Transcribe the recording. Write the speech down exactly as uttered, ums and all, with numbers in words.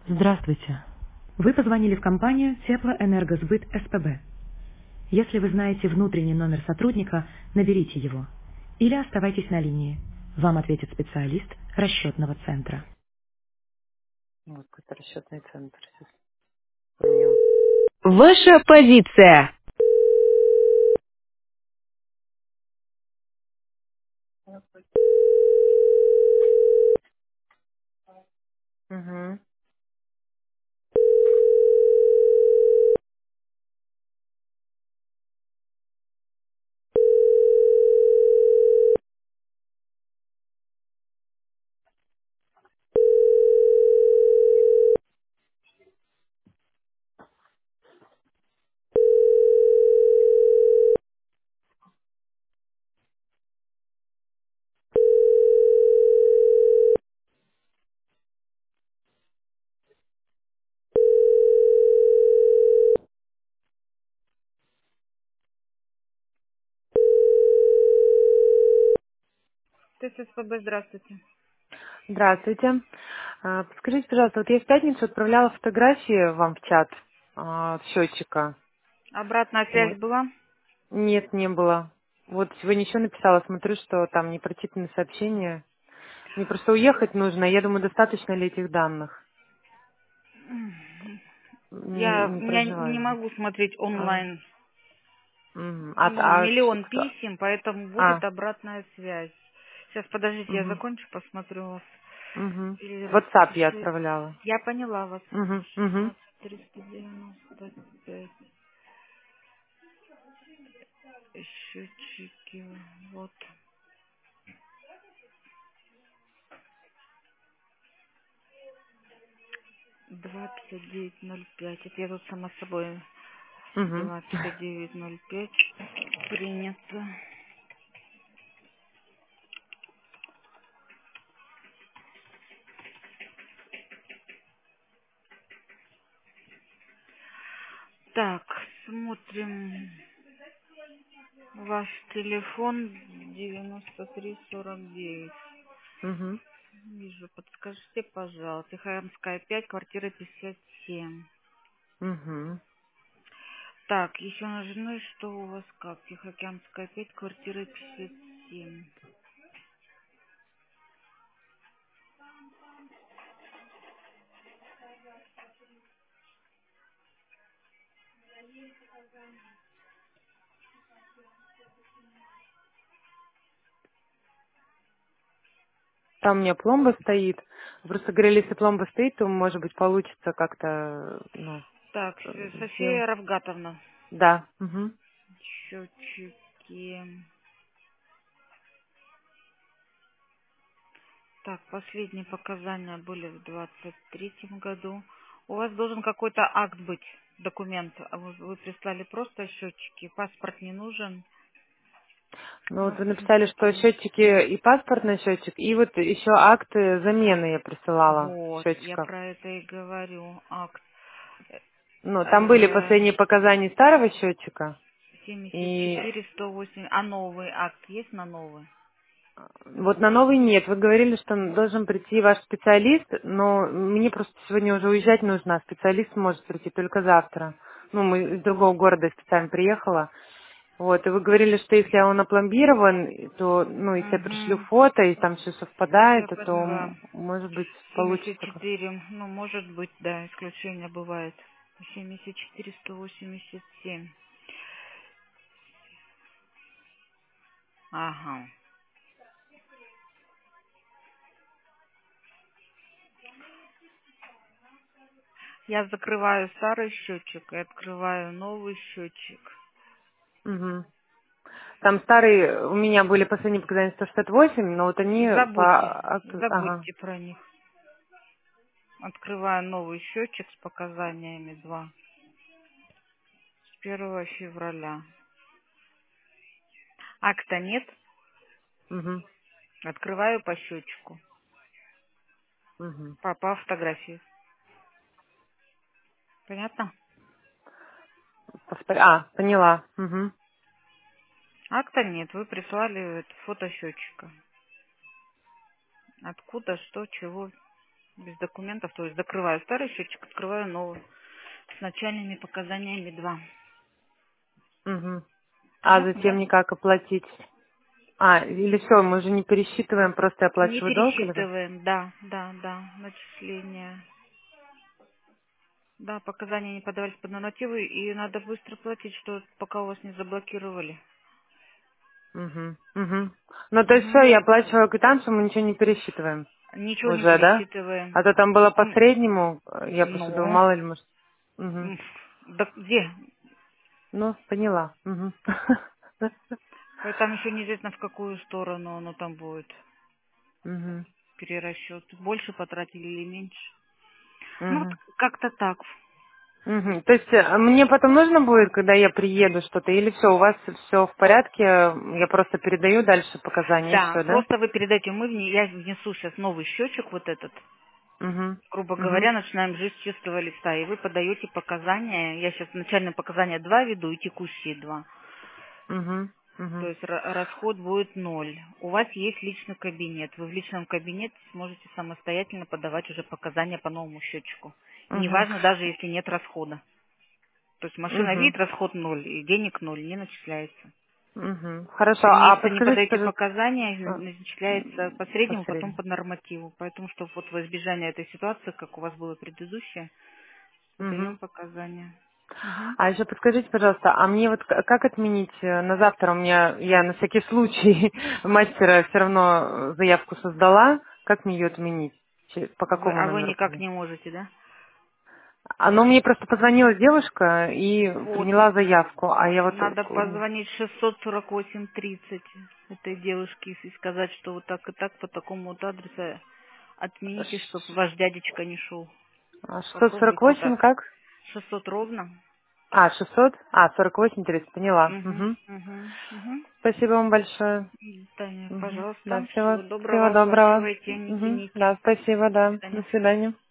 Здравствуйте. Вы позвонили в компанию Теплоэнергосбыт СПБ. Если вы знаете внутренний номер сотрудника, наберите его. Или оставайтесь на линии. Вам ответит специалист расчетного центра. Вот какой-то расчетный центр сейчас понял. Ваша позиция. Угу. Т С С П Б, здравствуйте. Здравствуйте. А, Подскажите, пожалуйста, вот я в пятницу отправляла фотографии вам в чат а, счетчика. Обратная Вот. связь была? Нет, не было. Вот сегодня еще написала, смотрю, что там непрочитанные сообщения. Мне просто уехать нужно, я думаю, достаточно ли этих данных. Не, Я, не я не проживаю здесь. могу смотреть А, онлайн. мгм. а, Ну, а ш- миллион кто? писем, поэтому будет А, обратная связь. Сейчас, подождите, я угу, закончу, посмотрю вас. угу. Или В WhatsApp я распиши. отправляла. Я поняла вас. Угу, угу, шестнадцать триста девяносто пять. Счетчики. Вот. два пятьдесят девять ноль пять. Это я тут сама собой. угу. два пятьдесят девять ноль пять. Принято. Так, смотрим. Ваш телефон девяносто три сорок девять. Угу. Вижу, подскажите, пожалуйста. Тихоямская пять, квартира пятьдесят семь. Угу. Так, еще нажимаю, что у вас как? Тихоокеанская пять, квартира пятьдесят семь. Там у меня пломба стоит. Вы просто говорили, если пломба стоит, то, может быть, получится как-то, ну, Так, э, С- сделать. София Равгатовна. Да. Угу. Счетчики. Так, последние показания были в двадцать третьем году. У вас должен какой-то акт быть, документ. А Вы, вы прислали просто счетчики, паспорт не нужен. Ну, вот вы написали, что Здравствуйте. счетчики и паспортный счетчик, и вот еще акты замены я присылала Вот, я счетчиков. про это и говорю. Акт Ну, там были э, последние показания старого счетчика, семьдесят и четыре сто восемь. А новый акт есть на новый? вот на новый нет. Вы говорили, что должен прийти ваш специалист, но мне просто сегодня уже уезжать нужно, а специалист может прийти только завтра. Ну, мы из другого города специально приехала. Вот, и вы говорили, что если он опломбирован, то, ну, если я пришлю Угу. фото, и там все Я совпадает, то, поняла. м, может быть, семьдесят получится. как- четыре. Ну, может быть, да, исключение бывает. семьдесят четыре сто восемьдесят семь. Ага. Я закрываю старый счетчик и открываю новый счетчик. Мгм. Там старые, у меня были последние показания сто шестьдесят восемь, но вот они Забудьте, по... акту- Ага. забудьте про них. Открываю новый счетчик с показаниями два. С первого февраля. Акта нет. Угу. Открываю по счетчику. Угу. По, по фотографии. Понятно? Повтор- А, поняла. Угу. Акта нет. Вы прислали это фото счетчика. Откуда, что, чего. без документов, то есть закрываю старый счетчик, открываю новый с начальными показаниями два. Угу. А Понятно, затем да? никак оплатить? А, или все, мы же не пересчитываем, просто Не оплачиваю долг или как? пересчитываем, да, да, да, начисления. Да, показания не подавались под нормативы, и надо быстро платить, что пока у вас не заблокировали. Угу. Угу. Ну, то есть все, Угу. я оплачиваю квитанцию, мы ничего не пересчитываем Ничего не уже, да? пересчитываем. А то там было по М, среднему, э, я просто думала, Ну, мало ли, может. Угу. м, да где? Ну, поняла. Угу. Ой, там еще неизвестно, в какую сторону оно там будет. Угу. Перерасчет. Больше потратили или меньше. Ну, вот Угу. как-то так. Угу. То есть э, мне потом нужно будет, когда я приеду, что-то, или все, у вас все в порядке, я просто передаю дальше показания, и Да, все, да? просто вы передайте, мы вне, я внесу сейчас новый счетчик вот этот, Угу. грубо Угу. говоря, начинаем жить с чистого листа, и вы подаете показания, я сейчас начальные показания два веду и текущие два, Угу. то Угу. есть ра- расход будет ноль. У вас есть личный кабинет, вы в личном кабинете сможете самостоятельно подавать уже показания по новому счетчику. Угу. Неважно, даже если нет расхода. То есть машина Угу. видит расход ноль, и денег ноль, не начисляется. Угу. Хорошо, Три а месяца не подскажите, подаете пожалуйста, показания, а, начисляется по по среднему, потом среднему. по нормативу. Поэтому, чтобы вот во избежание этой ситуации, как у вас было предыдущее, Угу. выдаем показания. Мгм. А еще подскажите, пожалуйста, а мне вот к- как отменить э, на завтра? У меня, я на всякий случай мастера все равно э, заявку создала. Как мне ее отменить? Че- По Вы- какому а вы номеру никак позвонить? не можете, да? Оно мне просто позвонила девушка и Вот, приняла заявку, а я вот... надо э, позвонить шестьсот сорок восемь тридцать этой девушке и сказать, что вот так и так по такому вот адресу отмените, чтобы ваш дядечка не шел. а, шестьсот сорок Попробуйте восемь так. как? шестьсот ровно. А, шестьсот? А, сорок восемь тридцать, поняла. Угу, Угу. угу, угу. Спасибо вам большое. Таня, Мгм. Да, пожалуйста, всего, всего доброго, всего доброго. оплачивайте, не Мгм. тяните. Да, спасибо, До да. До свидания. свидания.